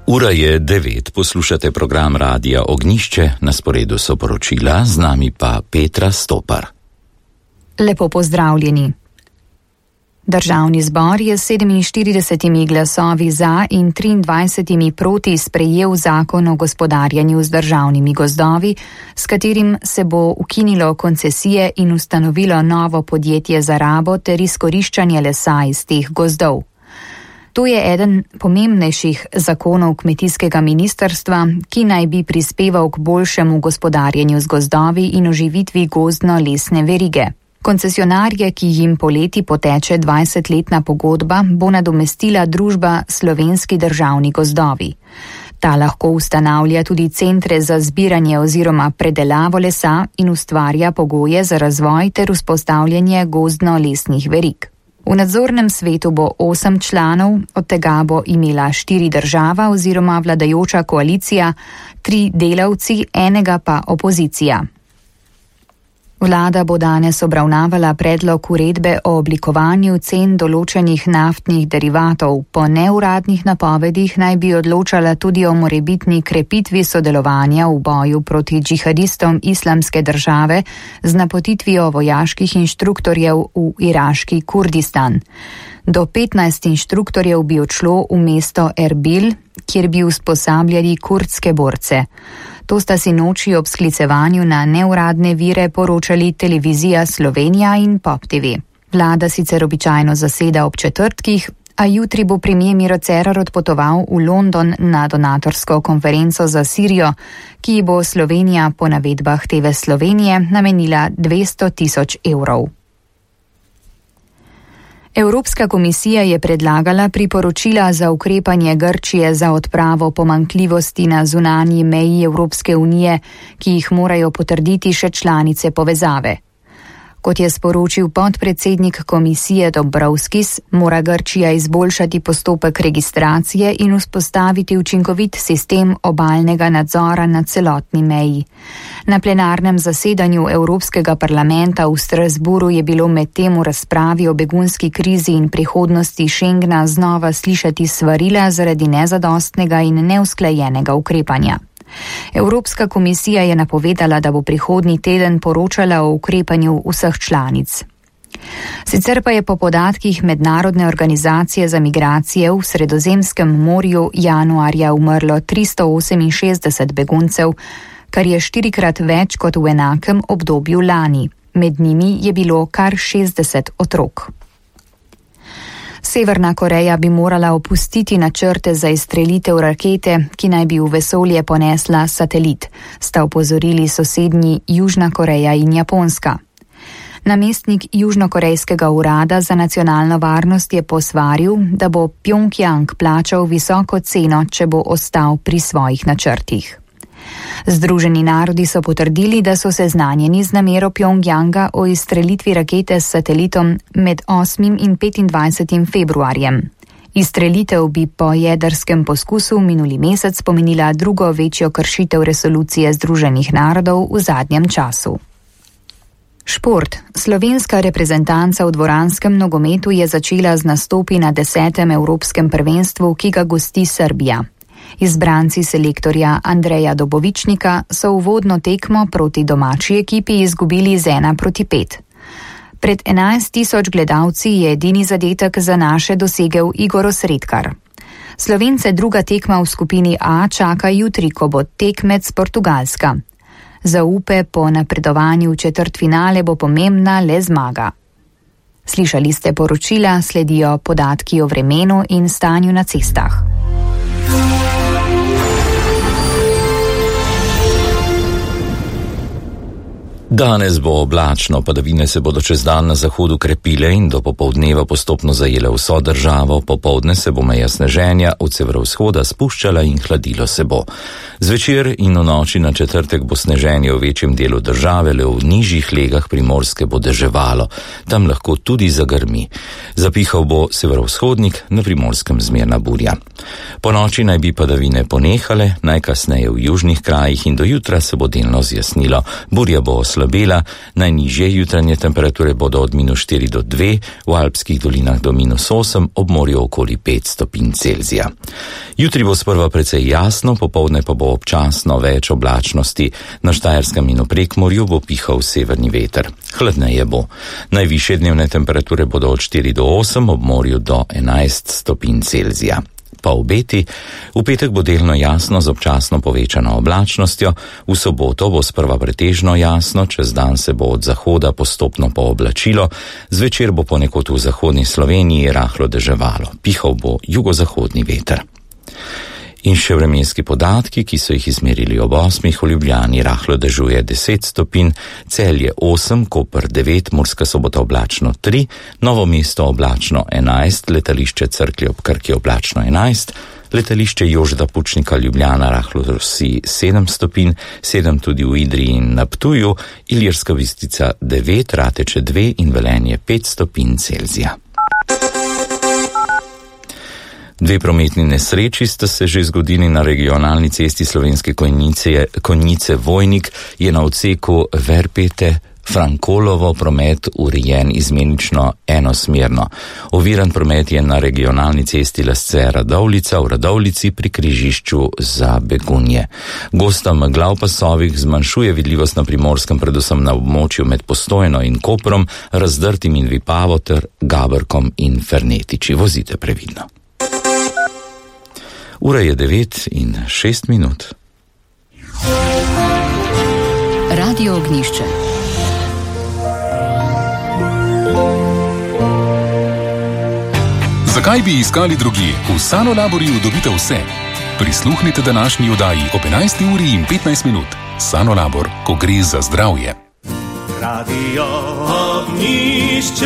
Ura je 9, poslušate program Radia Ognjišče, na sporedu so poročila, z nami pa Petra Stopar. Lepo pozdravljeni. Državni zbor je s 47 glasovi za in 23 proti sprejel zakon o gospodarjenju z državnimi gozdovi, s katerim se bo ukinilo koncesije in ustanovilo novo podjetje za rabo ter izkoriščanje lesa iz teh gozdov. To je eden pomembnejših zakonov kmetijskega ministrstva, ki naj bi prispeval k boljšemu gospodarjenju z gozdovi in oživitvi gozdno-lesne verige. Koncesionarje, ki jim poleti poteče 20-letna pogodba, bo nadomestila družba Slovenski državni gozdovi. Ta lahko ustanavlja tudi centre za zbiranje oziroma predelavo lesa in ustvarja pogoje za razvoj ter vzpostavljanje gozdno-lesnih verig. V nadzornem svetu bo 8 članov, od tega bo imela 4 država oziroma vladajoča koalicija, 3 delavci, enega pa opozicija. Vlada bo danes obravnavala predlog uredbe o oblikovanju cen določenih naftnih derivatov. Po neuradnih napovedih naj bi odločala tudi o morebitni krepitvi sodelovanja v boju proti džihadistom Islamske države z napotitvijo vojaških inštruktorjev v iraški Kurdistan. Do 15 inštruktorjev bi odšlo v mesto Erbil, kjer bi usposabljali kurdske borce. To sta sinoči ob sklicevanju na neuradne vire poročali televizija Slovenija in Pop TV. Vlada sicer običajno zaseda ob četrtkih, a jutri bo premier Miro Cerar odpotoval v London na donatorsko konferenco za Sirijo, ki bo Slovenija po navedbah TV Slovenije namenila 200 000 evrov. Evropska komisija je predlagala priporočila za ukrepanje Grčije za odpravo pomanjkljivosti na zunanji meji Evropske unije, ki jih morajo potrditi še članice povezave. Kot je sporočil podpredsednik komisije Dombrovskis, mora Grčija izboljšati postopek registracije in vzpostaviti učinkovit sistem obalnega nadzora na celotni meji. Na plenarnem zasedanju Evropskega parlamenta v Strasburu je bilo medtem v razpravi o begunski krizi in prihodnosti Schengna znova slišati svarila zaradi nezadostnega in neusklajenega ukrepanja. Evropska komisija je napovedala, da bo prihodnji teden poročala o ukrepanju vseh članic. Sicer pa je po podatkih Mednarodne organizacije za migracije v Sredozemskem morju januarja umrlo 368 beguncev, kar je 4-krat več kot v enakem obdobju lani. Med njimi je bilo kar 60 otrok. Severna Koreja bi morala opustiti načrte za izstrelitev rakete, ki naj bi v vesolje ponesla satelit, sta opozorili sosednji Južna Koreja in Japonska. Namestnik Južnokorejskega urada za nacionalno varnost je posvaril, da bo Pjongjang plačal visoko ceno, če bo ostal pri svojih načrtih. Združeni narodi so potrdili, da so seznanjeni z namero Pjongjanga o izstrelitvi rakete s satelitom med 8. in 25. februarjem. Izstrelitev bi po jedrskem poskusu minuli mesec pomenila drugo večjo kršitev resolucije Združenih narodov v zadnjem času. Šport. Slovenska reprezentanca v dvoranskem nogometu je začela z nastopi na 10. evropskem prvenstvu, ki ga gosti Srbija. Izbranci selektorja Andreja Dobovičnika so uvodno tekmo proti domači ekipi izgubili z 1-5. Pred 11 000 gledalci je edini zadetek za naše dosegel Igor Osredkar. Slovence druga tekma v skupini A čaka jutri, ko bo tekmec Portugalska. Za upe po napredovanju v četrtfinale bo pomembna le zmaga. Slišali ste poročila, sledijo podatki o vremenu in stanju na cestah. Danes bo oblačno, padavine se bodo čez dan na zahodu krepile in do popoldneva postopno zajele vso državo, popoldne se bo meja sneženja od severovzhoda spuščala in hladilo se bo. Zvečer in v noči na četrtek bo sneženje v večjem delu države, le v nižjih legah Primorske bo deževalo, tam lahko tudi zagrmi. Zapihal bo severovzhodnik, na Primorskem zmerna burja. Po noči naj bi padavine ponehale, najkasneje v južnih krajih in do jutra se bo delno zjasnilo. Burja bo oslabela, najnižje jutranje temperature bodo od -4 do 2, v alpskih dolinah do -8, ob morju okoli 5 stopinj Celzija. Jutri bo sprva precej jasno, popoldne pa bo občasno več oblačnosti. Na Štajerskem in v Prekmorju bo pihal severni veter. Hladneje bo. Najvišje dnevne temperature bodo od 4 do 8, ob morju do 11 stopinj Celzija. Pa obeti, v petek bo delno jasno z občasno povečano oblačnostjo, v soboto bo sprva pretežno jasno, čez dan se bo od zahoda postopno pooblačilo, zvečer bo ponekod v zahodni Sloveniji rahlo deževalo, pihal bo jugozahodni veter. In še vremenski podatki, ki so jih izmerili ob 8, v Ljubljani rahlo dežuje 10 stopinj, Celje 8, Koper 9, Murska Sobota oblačno 3, Novo mesto oblačno 11, letališče Cerklje ob Krki oblačno 11, letališče Jožeta Pučnika Ljubljana rahlo rosi 7 stopinj, 7 tudi v Idriji in na Ptuju, Ilirska Bistrica 9, Rateče 2 in Velenje 5 stopinj Celzija. 2 prometni nesreči sta se že zgodili na regionalni cesti Slovenske Konjice-Vojnik, je na odseku Verpete-Frankolovo promet urejen izmenično enosmerno. Oviran promet je na regionalni cesti Lasce-Radovljica v Radovljici pri križišču za Begunje. Gosta megla v pasovih zmanjšuje vidljivost na Primorskem, predvsem na območju med Postojno in Koprom, Razdrtim in Vipavo ter Gaberkom in Fernetiči. Vozite previdno. Ura je 9:06. Radio Ognjišče. Zakaj bi iskali drugje? V Sanolaborju dobite vse. Prisluhnite današnji oddaji ob 11:15. Sanolabor, ko gre za zdravje. Radio Ognjišče.